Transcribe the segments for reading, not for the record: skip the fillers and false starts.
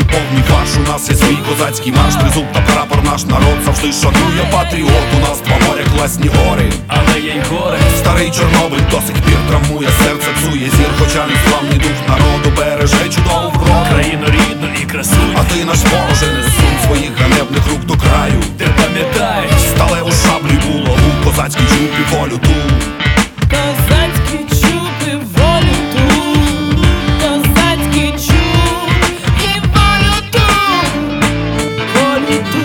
повний фарш. У нас є свій козацький марш, тризуб та прапор, наш народ завжди шанує патріот. У нас два моря, класні гори, але є й гори. Старий Чорнобиль до сих пір травмує, серце псує зір, хоча незламний дух народу береже чудову вроду. Країну рідну і красу, А ти наш вороже, не сунь своїх ганебних рук до краю. ти пам'ятаєш Сталеву шаблю й булаву, козацький чуб і волю ту. Козацький чуб і волю ту, козацький чуб і волю ту, волю ту.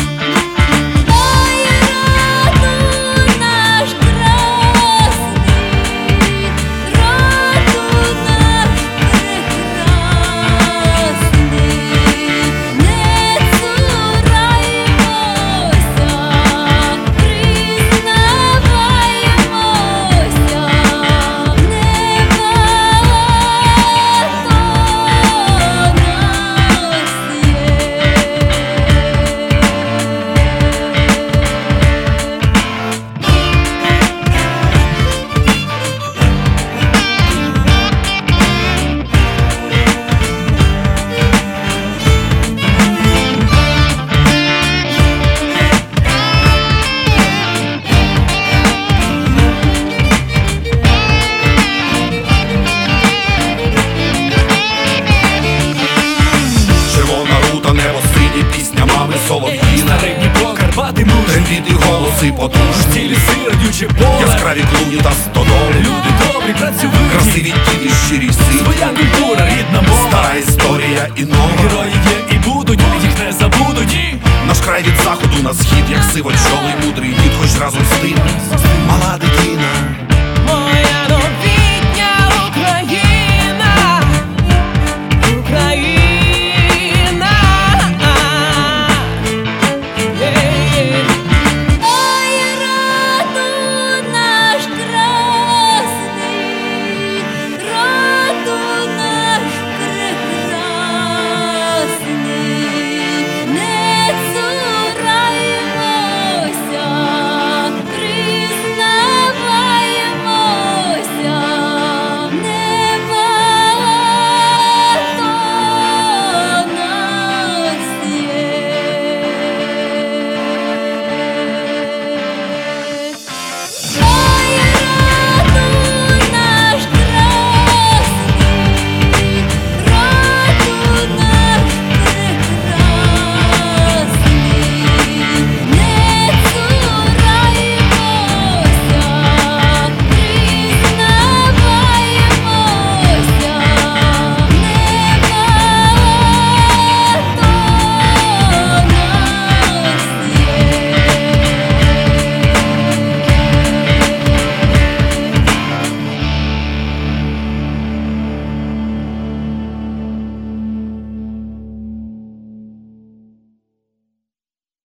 Ой, роду наш красний, роду наш прекрасний, не цураємося, признаваємося, Червона рута, небо сині, пісня мами солов'їна. Старий Дніпро, Карпати мужні, Трембіти голоси потужні, цілі сиродюче поле, яскраві клуні та стодоли. люди добрі, працьовиті, Красиві діти, щирі сини, своя культура, рідна мова. стара історія і нова. Герої є і будуть, їх не забудуть. Наш край від заходу на схід, як сивочолий мудрий дід, хоч разом з тим мала дитина.